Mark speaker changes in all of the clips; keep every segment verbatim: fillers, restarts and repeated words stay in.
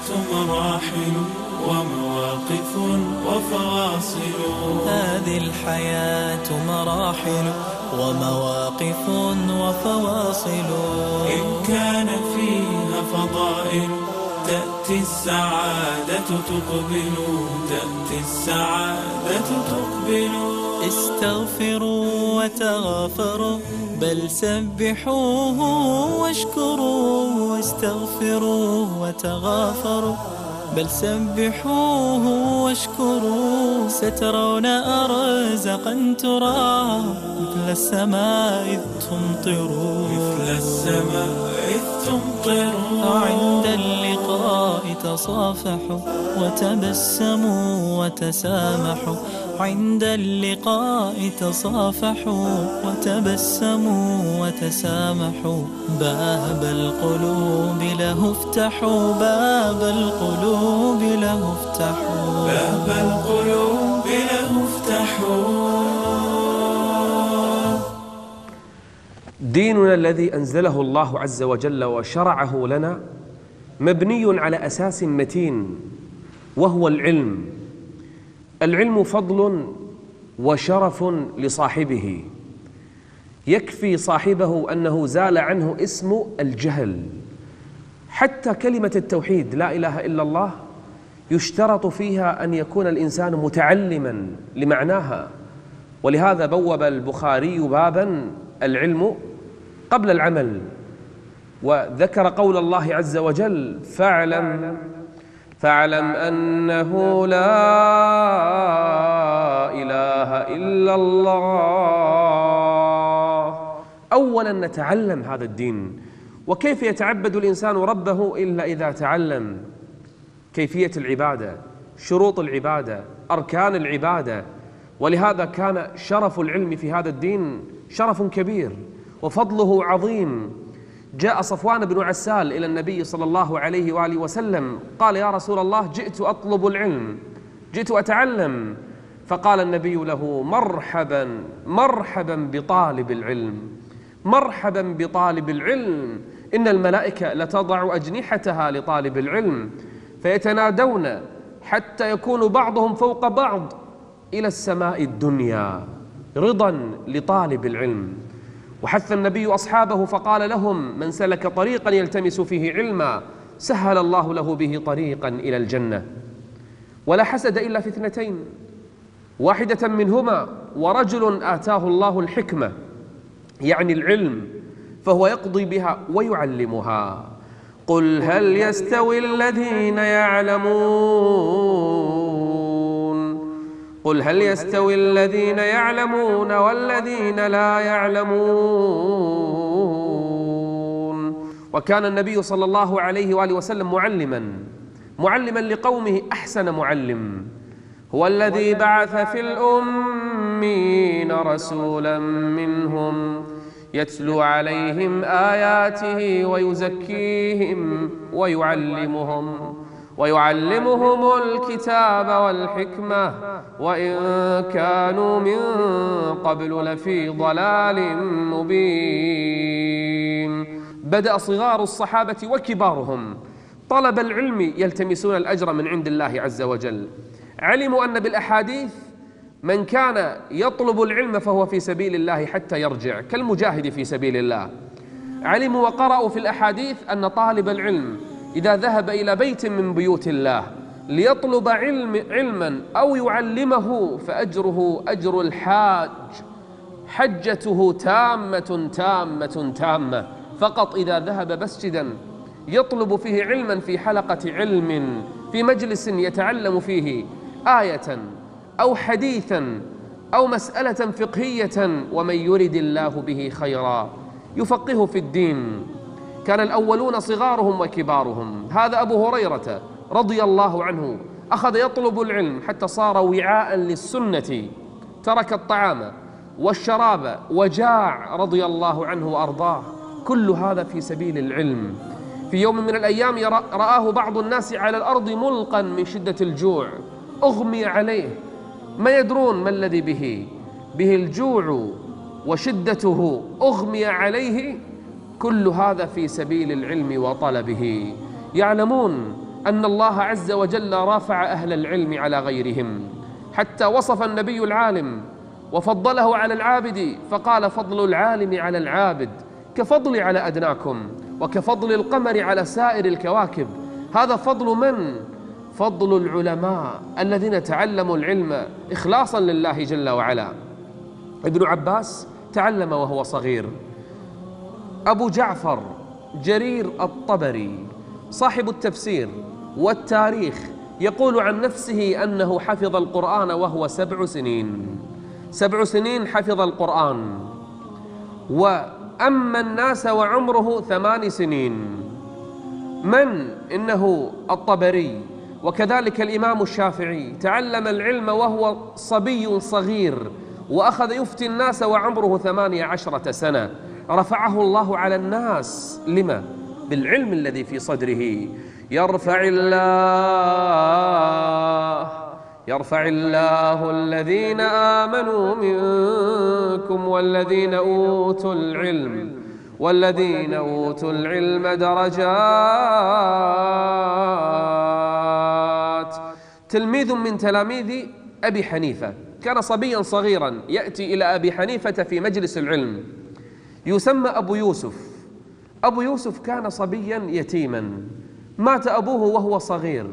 Speaker 1: مراحل ومواقف وفواصل.
Speaker 2: هذه الحياة مراحل ومواقف وفواصل.
Speaker 1: إن كان فيها فضائل تأتي السعادة تقبل، تأتي السعادة تقبل.
Speaker 2: استغفروا وتغافروا بل سبحوه واشكروا. استغفروا وتغافروا بل سبحوه واشكروا. سترون أرزقا ترى مثل السماء إذ تمطر،
Speaker 1: مثل السماء إذ تمطر.
Speaker 2: عند اللقاء تصافحوا وتبسموا وتسامحوا. عند اللقاء تصافحوا وتبسموا وتسامحوا. باب القلوب له افتحوا، باب القلوب له افتحوا،
Speaker 1: باب القلوب له افتحوا.
Speaker 3: ديننا الذي أنزله الله عز وجل وشرعه لنا مبني على أساس متين، وهو العلم. العلم فضل وشرف لصاحبه، يكفي صاحبه أنه زال عنه اسم الجهل. حتى كلمة التوحيد لا إله إلا الله يشترط فيها أن يكون الإنسان متعلما لمعناها، ولهذا بوب البخاري بابا العلم قبل العمل، وذكر قول الله عز وجل: فاعلم فاعلم أنه لا إله إلا الله. أولا نتعلم هذا الدين. وكيف يتعبد الإنسان ربه إلا إذا تعلم كيفية العبادة، شروط العبادة، أركان العبادة. ولهذا كان شرف العلم في هذا الدين شرف كبير وفضله عظيم. جاء صفوان بن عسال إلى النبي صلى الله عليه وآله وسلم قال: يا رسول الله، جئت أطلب العلم، جئت أتعلم. فقال النبي له: مرحبا مرحبا بطالب العلم، مرحبا بطالب العلم. إن الملائكة لتضع أجنحتها لطالب العلم فيتنادون حتى يكون بعضهم فوق بعض إلى السماء الدنيا رضا لطالب العلم. وحث النبي أصحابه فقال لهم: من سلك طريقا يلتمس فيه علما سهل الله له به طريقا إلى الجنة. ولا حسد إلا في اثنتين، واحدة منهما ورجل آتاه الله الحكمة، يعني العلم، فهو يقضي بها ويعلمها. قل هل يستوي الذين يعلمون قل هل يستوي الذين يعلمون والذين لا يعلمون. وكان النبي صلى الله عليه وآله وسلم معلما معلما لقومه أحسن معلم. هو الذي بعث في الأمين رسولا منهم يتلو عليهم آياته ويزكيهم ويعلمهم ويعلمهم الكتاب والحكمة وإن كانوا من قبل لفي ضلال مبين. بدأ صغار الصحابة وكبارهم طلب العلم يلتمسون الأجر من عند الله عز وجل. علموا أن بالأحاديث من كان يطلب العلم فهو في سبيل الله حتى يرجع كالمجاهد في سبيل الله. علموا وقرأوا في الأحاديث أن طالب العلم إذا ذهب إلى بيت من بيوت الله ليطلب علم علما أو يعلمه فأجره أجر الحاج، حجته تامة تامة تامة. فقط إذا ذهب مسجدا يطلب فيه علما في حلقة علم، في مجلس يتعلم فيه آية أو حديثا أو مسألة فقهية، ومن يرد الله به خيرا يفقهه في الدين. كان الأولون صغارهم وكبارهم. هذا أبو هريرة رضي الله عنه أخذ يطلب العلم حتى صار وعاء للسنة، ترك الطعام والشراب وجاع رضي الله عنه وأرضاه. كل هذا في سبيل العلم. في يوم من الأيام رآه بعض الناس على الأرض ملقا من شدة الجوع، أغمي عليه، ما يدرون ما الذي به به الجوع وشدته، أغمي عليه. كل هذا في سبيل العلم وطلبه. يعلمون أن الله عز وجل رافع أهل العلم على غيرهم، حتى وصف النبي العالم وفضله على العابد، فقال: فضل العالم على العابد كفضلي على أدناكم، وكفضل القمر على سائر الكواكب. هذا فضل من؟ فضل العلماء الذين تعلموا العلم إخلاصا لله جل وعلا. ابن عباس تعلم وهو صغير. أبو جعفر جرير الطبري صاحب التفسير والتاريخ يقول عن نفسه أنه حفظ القرآن وهو سبع سنين سبع سنين حفظ القرآن، وأما الناس وعمره ثمان سنين. من؟ إنه الطبري. وكذلك الإمام الشافعي تعلم العلم وهو صبي صغير، وأخذ يفتي الناس وعمره ثمانية عشرة سنة. رفعه الله على الناس لما؟ بالعلم الذي في صدره. يرفع الله يرفع الله الذين آمنوا منكم والذين أوتوا العلم والذين أوتوا العلم درجات. تلميذ من تلاميذ أبي حنيفة كان صبيا صغيرا يأتي إلى أبي حنيفة في مجلس العلم، يسمى أبو يوسف. أبو يوسف كان صبيا يتيما، مات أبوه وهو صغير،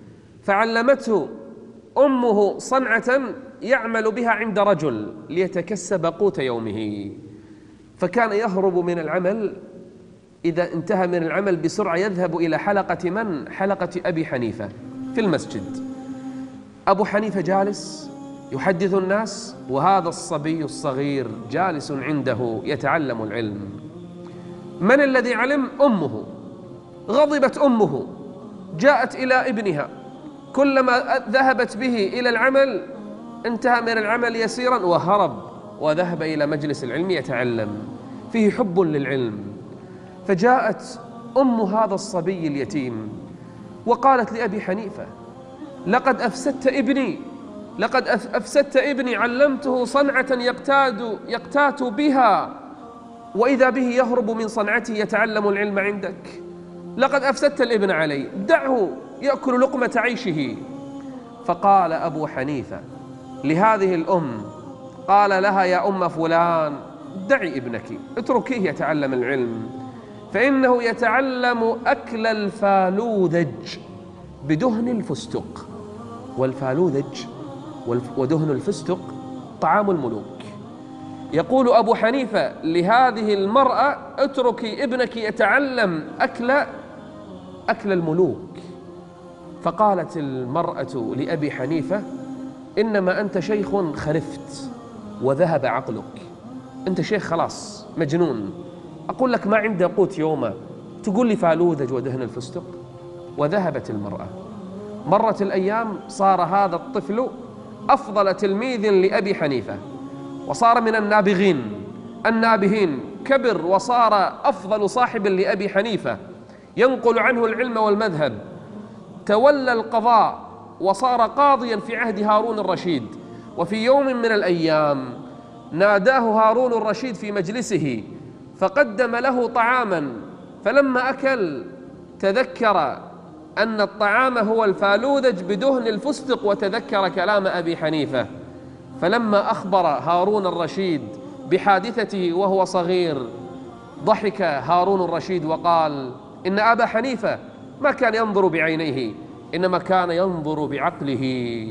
Speaker 3: فعلمته أمه صنعة يعمل بها عند رجل ليتكسب قوت يومه، فكان يهرب من العمل. إذا انتهى من العمل بسرعة يذهب إلى حلقة من؟ حلقة أبي حنيفة في المسجد. أبو حنيفة جالس يحدث الناس، وهذا الصبي الصغير جالس عنده يتعلم العلم. من الذي علم؟ أمه. غضبت أمه، جاءت إلى ابنها، كلما ذهبت به إلى العمل انتهى من العمل يسيرا وهرب وذهب إلى مجلس العلم يتعلم، فيه حب للعلم. فجاءت أم هذا الصبي اليتيم وقالت لأبي حنيفة: لقد أفسدت ابني لقد أفسدت ابني علمته صنعة يقتاد يقتات بها، وإذا به يهرب من صنعته يتعلم العلم عندك. لقد أفسدت الابن علي، دعه يأكل لقمة عيشه. فقال أبو حنيفة لهذه الأم، قال لها: يا أم فلان، دعي ابنك، اتركيه يتعلم العلم، فإنه يتعلم أكل الفالوذج بدهن الفستق. والفالوذج ودهن الفستق طعام الملوك. يقول أبو حنيفة لهذه المرأة: اتركي ابنك يتعلم أكل أكل الملوك. فقالت المرأة لأبي حنيفة: إنما أنت شيخ خرفت وذهب عقلك، أنت شيخ خلاص مجنون، أقول لك ما عنده قوت يومه تقول لي فالوذج ودهن الفستق. وذهبت المرأة. مرت الأيام، صار هذا الطفل أفضل تلميذ لأبي حنيفة، وصار من النابغين النابهين، كبر وصار أفضل صاحب لأبي حنيفة، ينقل عنه العلم والمذهب. تولى القضاء وصار قاضيا في عهد هارون الرشيد. وفي يوم من الأيام ناداه هارون الرشيد في مجلسه فقدم له طعاما، فلما أكل تذكر أن الطعام هو الفالوذج بدهن الفستق، وتذكر كلام أبي حنيفة. فلما أخبر هارون الرشيد بحادثته وهو صغير، ضحك هارون الرشيد وقال: إن أبا حنيفة ما كان ينظر بعينيه، إنما كان ينظر بعقله.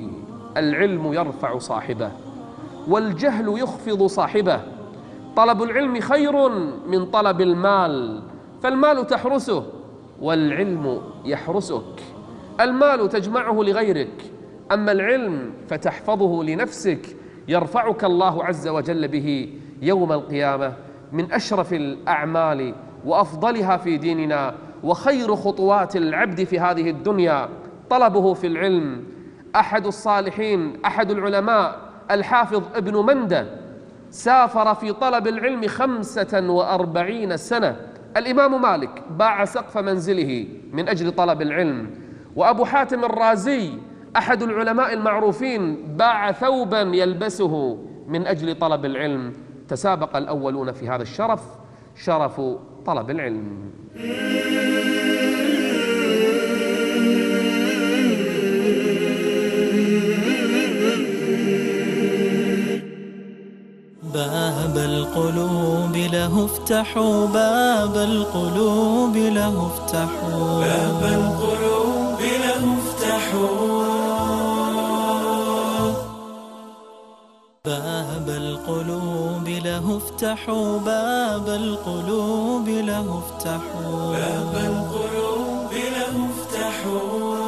Speaker 3: العلم يرفع صاحبه والجهل يخفض صاحبه. طلب العلم خير من طلب المال، فالمال تحرسه والعلم يحرسك. المال تجمعه لغيرك، أما العلم فتحفظه لنفسك. يرفعك الله عز وجل به يوم القيامة من أشرف الأعمال وأفضلها في ديننا. وخير خطوات العبد في هذه الدنيا طلبه في العلم. أحد الصالحين، أحد العلماء، الحافظ ابن مندة، سافر في طلب العلم خمسة وأربعين سنة. الإمام مالك باع سقف منزله من أجل طلب العلم. وأبو حاتم الرازي أحد العلماء المعروفين باع ثوبا يلبسه من أجل طلب العلم. تسابق الأولون في هذا الشرف، شرف طلب العلم.
Speaker 2: القلوب له افتحوا باب القلوب له افتحوا
Speaker 1: باب القلوب له افتحوا
Speaker 2: باب القلوب له افتحوا باب القلوب له افتحوا
Speaker 1: باب القلوب له افتحوا.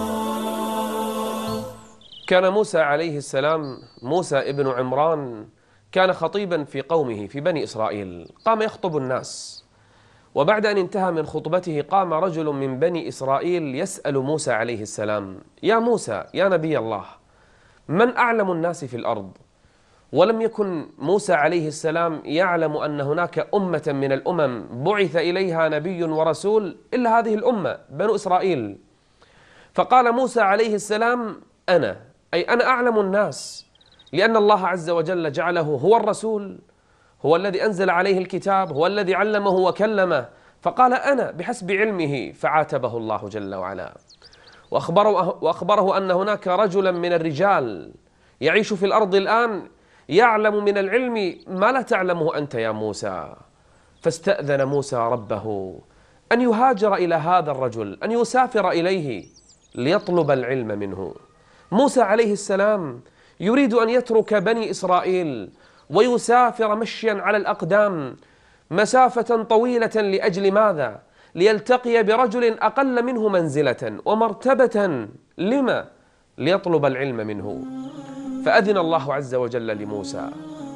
Speaker 3: كان موسى عليه السلام موسى ابن عمران كان خطيبا في قومه في بني إسرائيل، قام يخطب الناس، وبعد أن انتهى من خطبته قام رجل من بني إسرائيل يسأل موسى عليه السلام: يا موسى يا نبي الله، من أعلم الناس في الأرض؟ ولم يكن موسى عليه السلام يعلم أن هناك أمة من الأمم بعث إليها نبي ورسول إلا هذه الأمة بنو إسرائيل. فقال موسى عليه السلام: أنا، أي أنا أعلم الناس، لأن الله عز وجل جعله هو الرسول، هو الذي أنزل عليه الكتاب، هو الذي علمه وكلمه، فقال أنا بحسب علمه، فعاتبه الله جل وعلا وأخبره, وأخبره أن هناك رجلا من الرجال يعيش في الأرض الآن يعلم من العلم ما لا تعلمه أنت يا موسى. فاستأذن موسى ربه أن يهاجر إلى هذا الرجل، أن يسافر إليه ليطلب العلم منه. موسى عليه السلام يريد أن يترك بني إسرائيل ويسافر مشيا على الأقدام مسافة طويلة لأجل ماذا؟ ليلتقي برجل أقل منه منزلة ومرتبة. لما؟ ليطلب العلم منه. فأذن الله عز وجل لموسى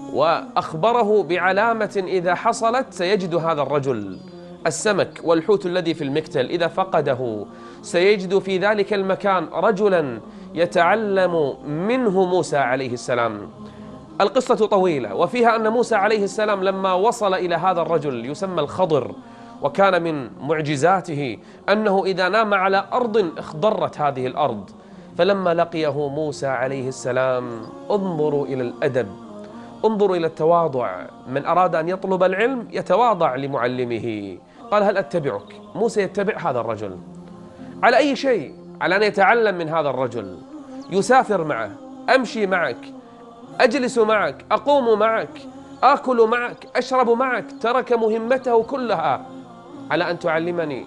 Speaker 3: وأخبره بعلامة إذا حصلت سيجد هذا الرجل السمك والحوت الذي في المكتل، إذا فقده سيجد في ذلك المكان رجلا يتعلم منه موسى عليه السلام. القصة طويلة، وفيها أن موسى عليه السلام لما وصل إلى هذا الرجل يسمى الخضر، وكان من معجزاته أنه إذا نام على أرض اخضرت هذه الأرض. فلما لقيه موسى عليه السلام، انظروا إلى الأدب، انظروا إلى التواضع. من أراد أن يطلب العلم يتواضع لمعلمه. قال: هل أتبعك؟ موسى يتبع هذا الرجل على أي شيء؟ على أن يتعلم من هذا الرجل، يسافر معه، أمشي معك، أجلس معك، أقوم معك، آكل معك، أشرب معك. ترك مهمته كلها على أن تعلمني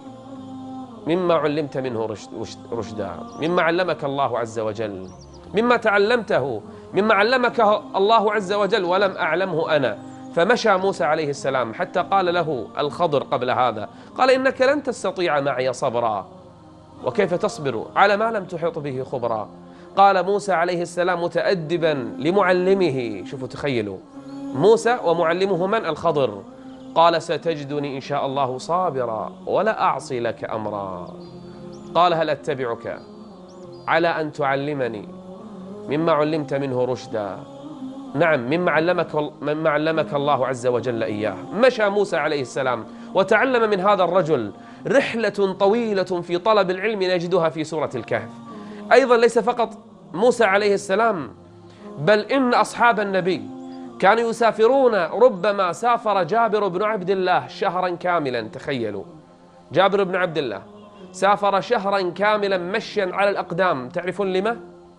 Speaker 3: مما علمت منه رشدا، مما علمك الله عز وجل، مما تعلمته، مما علمك الله عز وجل ولم أعلمه أنا. فمشى موسى عليه السلام حتى قال له الخضر قبل هذا، قال: إنك لن تستطيع معي صبرا، وكيف تصبر على ما لم تحط به خبرا؟ قال موسى عليه السلام متأدبا لمعلمه، شوفوا تخيلوا، موسى ومعلمه من؟ الخضر. قال: ستجدني إن شاء الله صابرا ولا أعصي لك أمرا. قال: هل أتبعك على أن تعلمني مما علمت منه رشدا؟ نعم، مما علمك, مما علمك الله عز وجل إياه. مشى موسى عليه السلام وتعلم من هذا الرجل رحلة طويلة في طلب العلم نجدها في سورة الكهف. أيضا ليس فقط موسى عليه السلام، بل إن أصحاب النبي كانوا يسافرون، ربما سافر جابر بن عبد الله شهرا كاملا. تخيلوا، جابر بن عبد الله سافر شهرا كاملا مشيا على الأقدام. تعرفون لما؟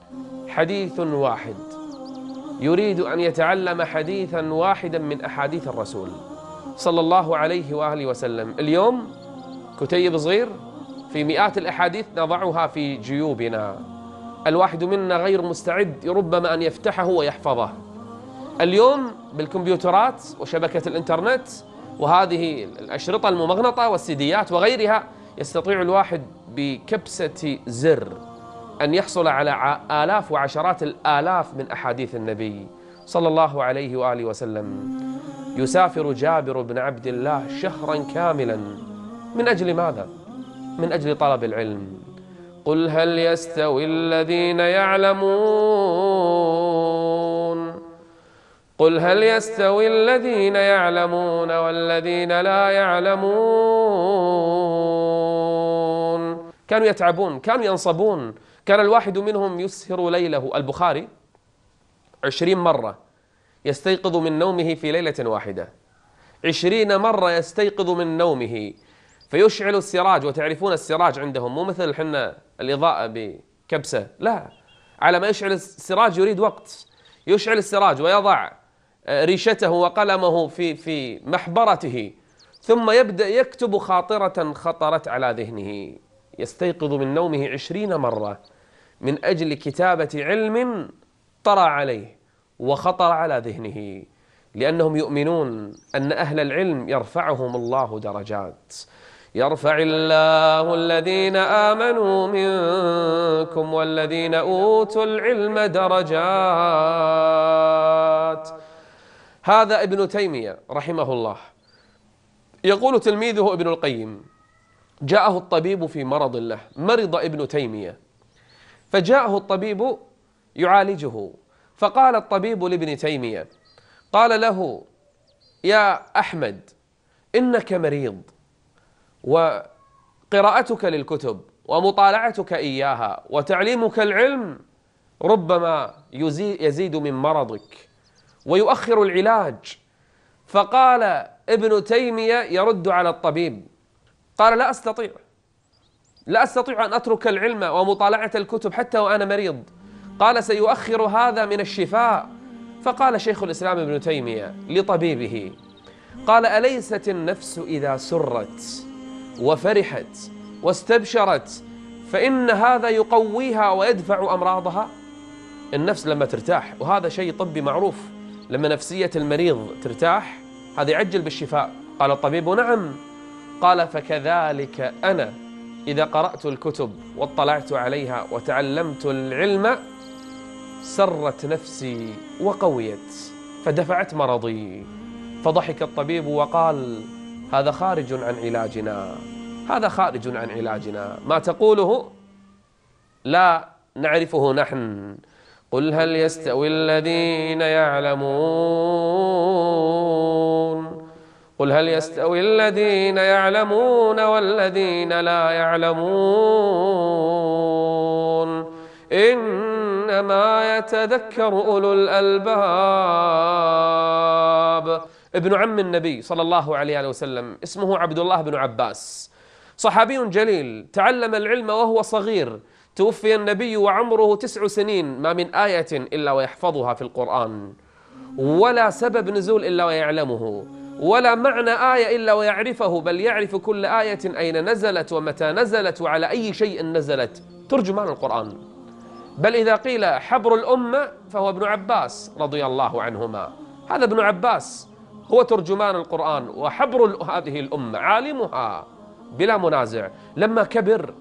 Speaker 3: حديث واحد، يريد أن يتعلم حديثا واحدا من أحاديث الرسول صلى الله عليه وآله وسلم. اليوم كتيب صغير في مئات الأحاديث نضعها في جيوبنا، الواحد منا غير مستعد ربما أن يفتحه ويحفظه. اليوم بالكمبيوترات وشبكة الإنترنت وهذه الأشرطة الممغنطة والسيديات وغيرها، يستطيع الواحد بكبسة زر أن يحصل على آلاف وعشرات الآلاف من أحاديث النبي صلى الله عليه وآله وسلم. يسافر جابر بن عبد الله شهرا كاملا من أجل ماذا؟ من أجل طلب العلم. قل هل يستوي الذين يعلمون قل هل يستوي الذين يعلمون والذين لا يعلمون. كانوا يتعبون، كانوا ينصبون، كان الواحد منهم يسهر ليله. البخاري عشرين مرة يستيقظ من نومه في ليلة واحدة، عشرين مرة يستيقظ من نومه فيشعل السراج. وتعرفون السراج عندهم مو مثل حنا الإضاءة بكبسة، لا، على ما يشعل السراج يريد وقت. يشعل السراج ويضع ريشته وقلمه في في محبرته، ثم يبدأ يكتب خاطرة خطرت على ذهنه، يستيقظ من نومه عشرين مرة من أجل كتابة علم طرأ عليه وخطر على ذهنه، لأنهم يؤمنون أن أهل العلم يرفعهم الله درجات. يرفع الله الذين آمنوا منكم والذين أوتوا العلم درجات. هذا ابن تيمية رحمه الله يقول تلميذه ابن القيم: جاءه الطبيب في مرض له، مرض ابن تيمية، فجاءه الطبيب يعالجه، فقال الطبيب لابن تيمية، قال له: يا أحمد، إنك مريض، وقراءتك للكتب ومطالعتك إياها وتعليمك العلم ربما يزيد من مرضك ويؤخر العلاج. فقال ابن تيمية يرد على الطبيب، قال: لا أستطيع لا أستطيع أن أترك العلم ومطالعة الكتب حتى وأنا مريض. قال: سيؤخر هذا من الشفاء. فقال شيخ الإسلام ابن تيمية لطبيبه، قال: أليست النفس إذا سرت وفرحت واستبشرت فإن هذا يقويها ويدفع أمراضها؟ النفس لما ترتاح، وهذا شيء طبي معروف، لما نفسية المريض ترتاح هذا يعجل بالشفاء. قال الطبيب: نعم. قال: فكذلك أنا إذا قرأت الكتب واطلعت عليها وتعلمت العلم سرت نفسي وقويت فدفعت مرضي. فضحك الطبيب وقال: هذا خارج عن علاجنا، هذا خارج عن علاجنا، ما تقوله لا نعرفه نحن. قل هل يستوي الذين يعلمون قل هل يستوي الذين يعلمون والذين لا يعلمون إنما يتذكر أولو الألباب. ابن عم النبي صلى الله عليه وسلم اسمه عبد الله بن عباس، صحابي جليل، تعلم العلم وهو صغير، توفي النبي وعمره تسع سنين، ما من آية إلا ويحفظها في القرآن، ولا سبب نزول إلا ويعلمه، ولا معنى آية إلا ويعرفه، بل يعرف كل آية أين نزلت ومتى نزلت وعلى أي شيء نزلت، ترجمان القرآن. بل إذا قيل حبر الأمة فهو ابن عباس رضي الله عنهما، هذا ابن عباس هو ترجمان القرآن وحبر هذه الأمة، عالمها بلا منازع. لما كبر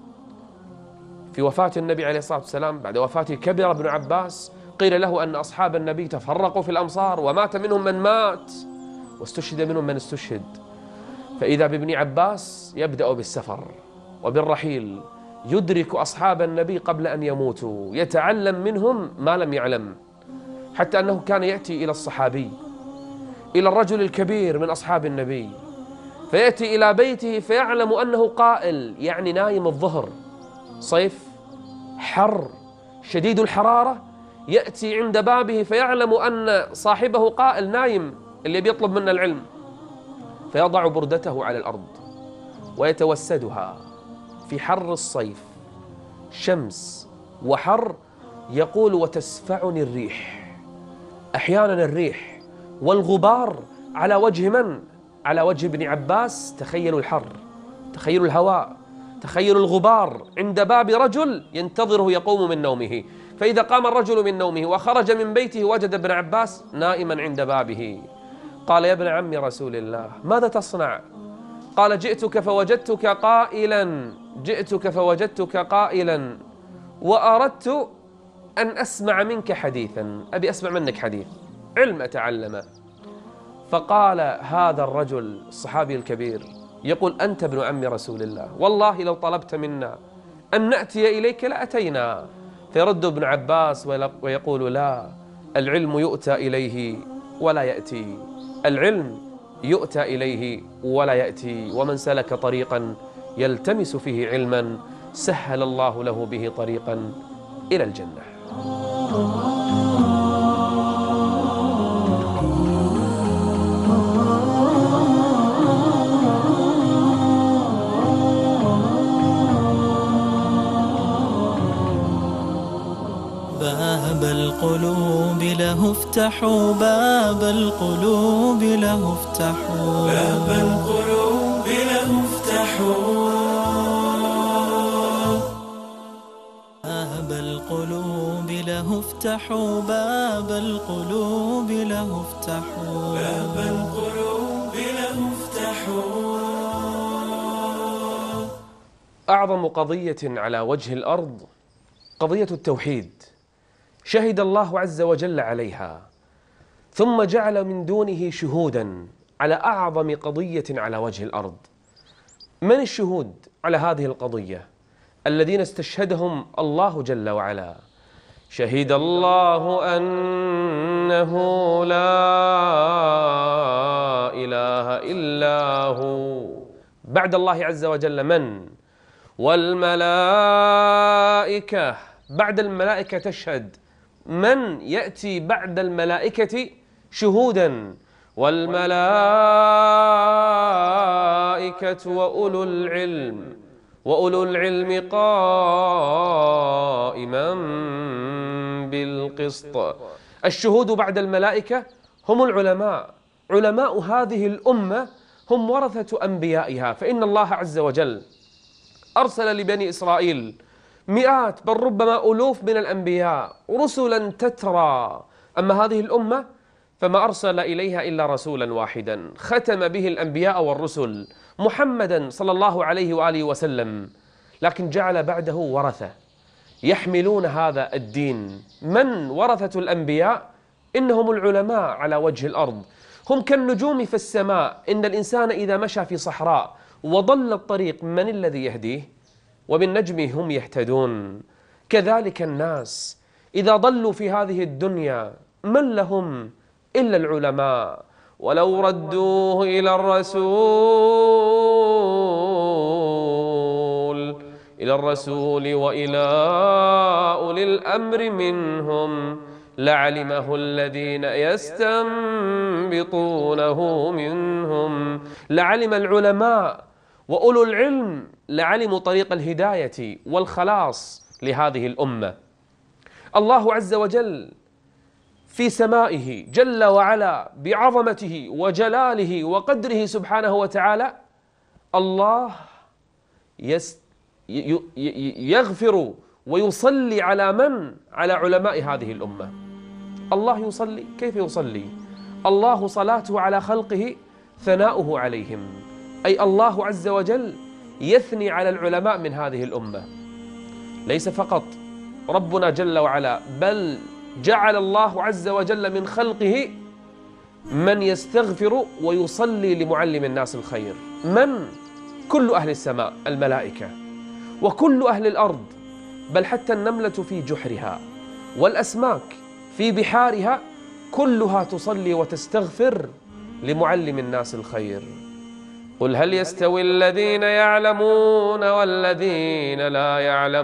Speaker 3: في وفاة النبي عليه الصلاة والسلام، بعد وفاته كبر ابن عباس، قيل له أن أصحاب النبي تفرقوا في الأمصار ومات منهم من مات واستشهد منهم من استشهد، فإذا بابن عباس يبدأ بالسفر وبالرحيل، يدرك أصحاب النبي قبل أن يموتوا، يتعلم منهم ما لم يعلم، حتى أنه كان يأتي إلى الصحابي، إلى الرجل الكبير من أصحاب النبي، فيأتي إلى بيته فيعلم أنه قائل، يعني نايم الظهر، صيف حر شديد الحرارة، يأتي عند بابه فيعلم أن صاحبه قائل نايم اللي بيطلب منا العلم، فيضع بردته على الأرض ويتوسدها في حر الصيف، شمس وحر، يقول: وتسفعني الريح، أحيانا الريح والغبار على وجه من؟ على وجه ابن عباس. تخيلوا الحر، تخيلوا الهواء، تخيلوا الغبار عند باب رجل ينتظره يقوم من نومه، فإذا قام الرجل من نومه وخرج من بيته وجد ابن عباس نائما عند بابه. قال: يا ابن عم رسول الله، ماذا تصنع؟ قال: جئتك فوجدتك قائلا جئتك فوجدتك قائلا وأردت أن أسمع منك حديثا، أبي أسمع منك حديث، علم أتعلمه. فقال هذا الرجل الصحابي الكبير يقول: أنت ابن عم رسول الله، والله لو طلبت منا أن نأتي إليك لأتينا. فيرد ابن عباس ويقول: لا، العلم يؤتى إليه ولا يأتي، العلم يؤتى إليه ولا يأتي، ومن سلك طريقا يلتمس فيه علما سهل الله له به طريقا إلى الجنة.
Speaker 2: باب القلوب له افتحوا، باب القلوب له افتحوا،
Speaker 1: باب القلوب له افتحوا،
Speaker 2: باب القلوب له افتحوا، باب القلوب له افتحوا،
Speaker 1: باب القلوب له افتحوا.
Speaker 3: أعظم قضية على وجه الأرض قضية التوحيد، شهد الله عز وجل عليها، ثم جعل من دونه شهودا على أعظم قضية على وجه الأرض. من الشهود على هذه القضية؟ الذين استشهدهم الله جل وعلا. شهد الله أنه لا إله إلا هو. بعد الله عز وجل من؟ والملائكة. بعد الملائكة تشهد. من يأتي بعد الملائكة شهودا؟ والملائكة وأولو العلم، وأولو العلم قائما بالقسط. الشهود بعد الملائكة هم العلماء. علماء هذه الأمة هم ورثة أنبيائها، فإن الله عز وجل أرسل لبني إسرائيل مئات بل ربما ألوف من الأنبياء، رسلا تترى. أما هذه الأمة فما أرسل إليها إلا رسولا واحدا ختم به الأنبياء والرسل، محمدا صلى الله عليه وآله وسلم، لكن جعل بعده ورثة يحملون هذا الدين. من ورثة الأنبياء؟ إنهم العلماء على وجه الأرض. هم كالنجوم في السماء. إن الإنسان إذا مشى في صحراء وضل الطريق، من الذي يهديه؟ وبالنجم هم يهتدون. كذلك الناس إذا ضلوا في هذه الدنيا، من لهم إلا العلماء. ولو ردوه إلى الرسول إلى الرسول وإلى أولي الأمر منهم لعلمه الذين يستنبطونه منهم. لعلم العلماء وأولو العلم لعلموا طريق الهداية والخلاص لهذه الأمة. الله عز وجل في سمائه جل وعلا بعظمته وجلاله وقدره سبحانه وتعالى، الله يغفر ويصلي على من؟ على علماء هذه الأمة. الله يصلي. كيف يصلي؟ الله صلاته على خلقه ثناؤه عليهم، أي الله عز وجل يثني على العلماء من هذه الأمة. ليس فقط ربنا جل وعلا، بل جعل الله عز وجل من خلقه من يستغفر ويصلي لمعلم الناس الخير. من؟ كل أهل السماء، الملائكة، وكل أهل الأرض، بل حتى النملة في جحرها والأسماك في بحارها كلها تصلي وتستغفر لمعلم الناس الخير. قل هل يستوي الذين يعلمون والذين لا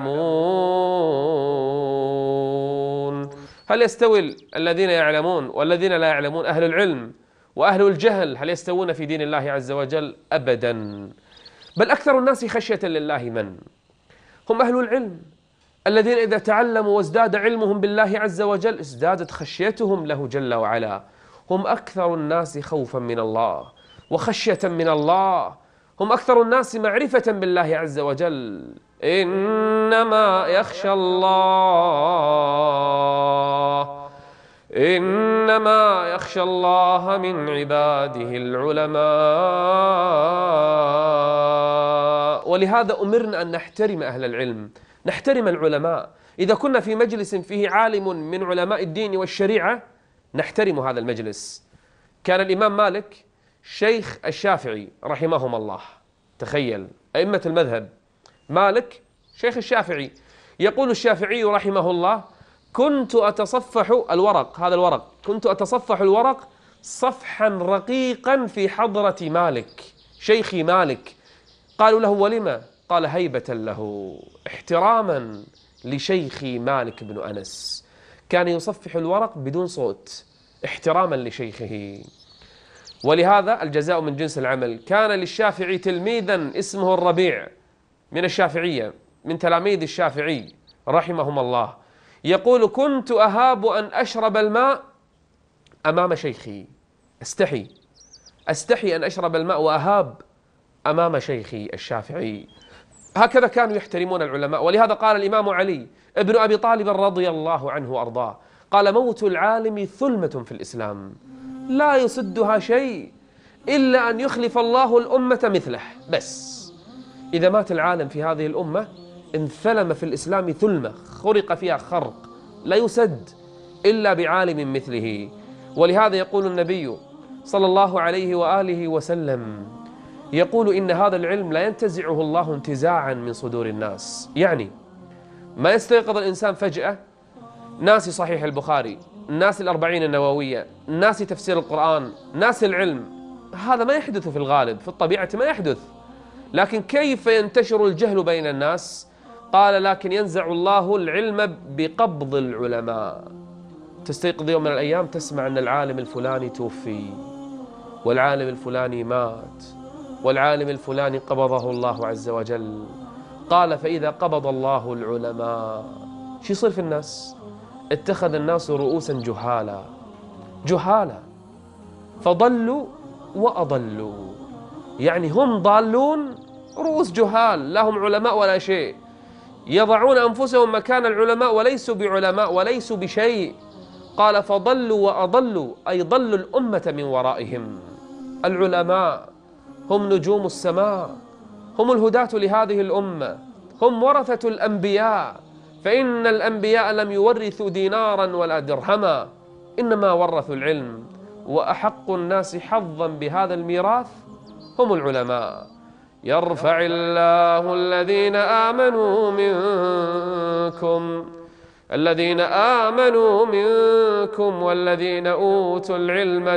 Speaker 3: يعلمون؟ هل يستوي الذين يعلمون والذين لا يعلمون؟ أهل العلم وأهل الجهل هل يستوون في دين الله عز وجل؟ أبدا. بل أكثر الناس خشية لله من؟ هم أهل العلم الذين إذا تعلموا وازداد علمهم بالله عز وجل ازدادت خشيتهم له جل وعلا. هم أكثر الناس خوفا من الله وخشية من الله. هم أكثر الناس معرفة بالله عز وجل. إنما يخشى الله إنما يخشى الله من عباده العلماء. ولهذا أمرنا أن نحترم أهل العلم، نحترم العلماء. إذا كنا في مجلس فيه عالم من علماء الدين والشريعة نحترم هذا المجلس. كان الإمام مالك شيخ الشافعي رحمهم الله. تخيل أئمة المذهب، مالك شيخ الشافعي. يقول الشافعي رحمه الله: كنت أتصفح الورق، هذا الورق، كنت أتصفح الورق صفحا رقيقا في حضرة مالك شيخي مالك. قالوا له: ولما؟ قال: هيبة له، احتراما لشيخي مالك بن أنس. كان يصفح الورق بدون صوت احتراما لشيخه. ولهذا الجزاء من جنس العمل. كان للشافعي تلميذا اسمه الربيع من الشافعية، من تلاميذ الشافعي رحمهم الله. يقول كنت أهاب أن أشرب الماء أمام شيخي، أستحي أستحي أن أشرب الماء وأهاب أمام شيخي الشافعي. هكذا كانوا يحترمون العلماء. ولهذا قال الإمام علي ابن أبي طالب رضي الله عنه وأرضاه، قال موت العالم ثلمة في الإسلام لا يصدها شيء إلا أن يخلف الله الأمة مثله. بس إذا مات العالم في هذه الأمة انثلم في الإسلام ثلمة، خرق فيها خرق لا يسد إلا بعالم مثله. ولهذا يقول النبي صلى الله عليه وآله وسلم، يقول إن هذا العلم لا ينتزعه الله انتزاعا من صدور الناس. يعني ما يستيقظ الإنسان فجأة ناسي صحيح البخاري، ناسي الأربعين النووية، ناسي تفسير القرآن، ناسي العلم. هذا ما يحدث في الغالب، في الطبيعة ما يحدث. لكن كيف ينتشر الجهل بين الناس؟ قال لكن ينزع الله العلم بقبض العلماء. تستيقظ يوم من الأيام تسمع أن العالم الفلاني توفي، والعالم الفلاني مات، والعالم الفلاني قبضه الله عز وجل. قال فإذا قبض الله العلماء شو يصير في الناس؟ اتخذ الناس رؤوسا جهالا جهالا فضلوا وأضلوا. يعني هم ضالون، رؤوس جهال، لا هم علماء ولا شيء، يضعون أنفسهم مكان العلماء وليسوا بعلماء وليسوا بشيء. قال فضلوا وأضلوا، أي ضلوا الأمة من ورائهم. العلماء هم نجوم السماء، هم الهداة لهذه الأمة، هم ورثة الأنبياء. فإن الأنبياء لم يورثوا دينارا ولا درهما، إنما ورثوا العلم. وأحق الناس حظا بهذا الميراث هم العلماء. يرفع الله الذين آمنوا منكم الذين آمنوا منكم والذين أوتوا العلم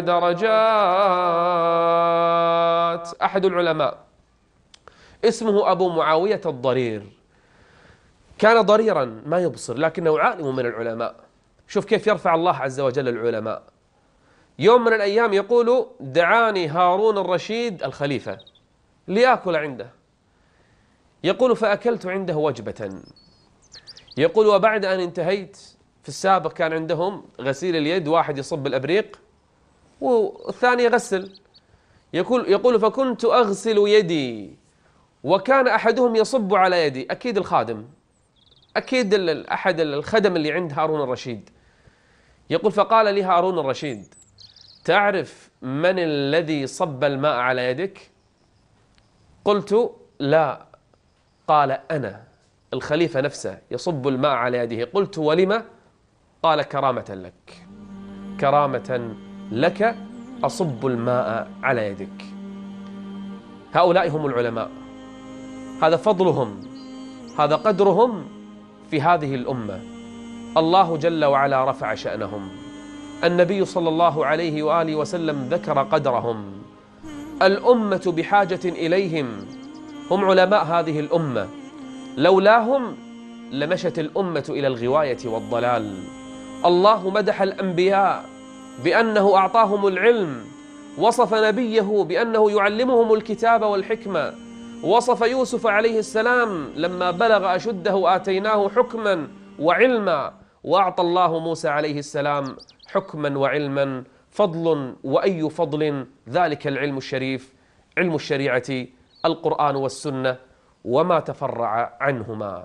Speaker 3: درجات. أحد العلماء اسمه أبو معاوية الضرير، كان ضريرا ما يبصر لكنه عالم من العلماء. شوف كيف يرفع الله عز وجل العلماء. يوم من الأيام يقول دعاني هارون الرشيد الخليفة ليأكل عنده، يقول فأكلت عنده وجبة. يقول وبعد أن انتهيت، في السابق كان عندهم غسيل اليد، واحد يصب الأبريق والثاني يغسل. يقول يقول فكنت أغسل يدي وكان أحدهم يصب على يدي، أكيد الخادم، أكيد أحد الخدم اللي عند هارون الرشيد. يقول فقال لي هارون الرشيد تعرف من الذي صب الماء على يدك؟ قلت لا. قال أنا، الخليفة نفسه يصب الماء على يده. قلت ولم؟ قال كرامة لك، كرامة لك أصب الماء على يدك. هؤلاء هم العلماء، هذا فضلهم، هذا قدرهم في هذه الأمة. الله جل وعلا رفع شأنهم، النبي صلى الله عليه وآله وسلم ذكر قدرهم. الأمة بحاجة إليهم، هم علماء هذه الأمة، لولاهم لمشت الأمة إلى الغواية والضلال. الله مدح الأنبياء بأنه أعطاهم العلم، وصف نبيه بأنه يعلمهم الكتاب والحكمة، وصف يوسف عليه السلام لما بلغ أشده آتيناه حكما وعلما، وأعطى الله موسى عليه السلام حكما وعلما. فضل وأي فضل ذلك العلم الشريف، علم الشريعة، القرآن والسنة وما تفرع عنهما.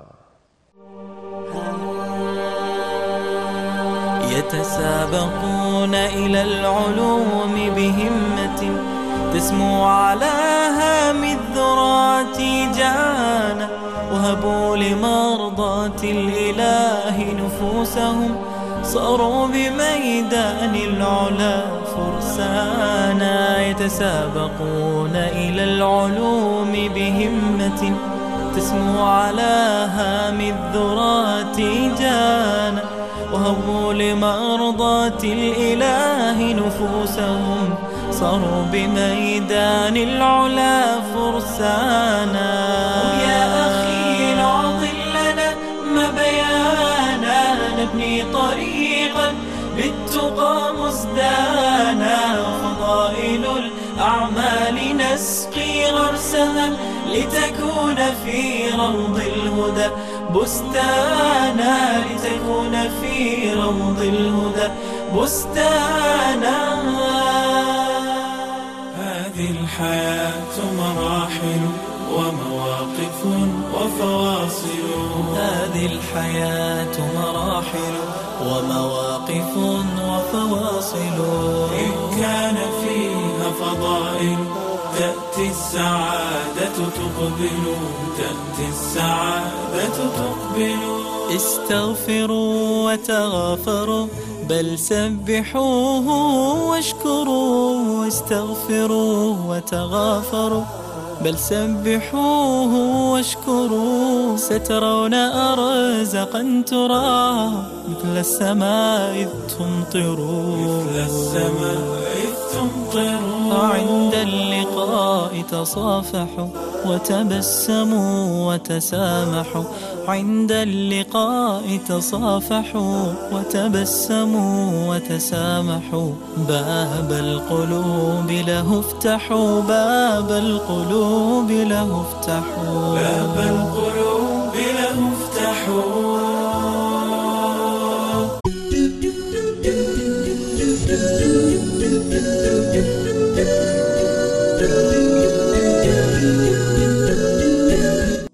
Speaker 2: يتسابقون إلى العلوم بهمة تسمو على هام الذرات جانا، وهبوا لمرضاة الإله نفوسهم، صاروا بميدان العلا فرسانا. يتسابقون إلى العلوم بهمة تسمو على هام الذرات جانا، وهبوا لمرضاة الإله نفوسهم، صاروا بميدان العلا فرسانا. يا أخي العظم لنا ما بيانا، نبني طريقا بالتقى مزدانا، فضائل الأعمال نسقي غرسها، لتكون في روض الهدى بستانا، يلقون في روض الهدى بستانا.
Speaker 1: هذه الحياة مراحل ومواقف وفواصل،
Speaker 2: هذه الحياة مراحل ومواقف وفواصل،
Speaker 1: إن كان فيها فضائل تأتي السعادة تقبل، تأتي السعادة تقبل.
Speaker 2: استغفروا وتغافروا بل سبحوه واشكروا، استغفروا وتغافروا بل سبحوه واشكروا. سترون أرزقا ترى مثل السماء إذ تمطر،
Speaker 1: مثل السماء إذ تمطر.
Speaker 2: عند اللقاء تصافحوا وتبسموا وتسامحوا، عند اللقاء تصافحوا وتبسموا وتسامحوا. باب القلوب له افتحوا، باب القلوب له افتحوا،
Speaker 1: باب القلوب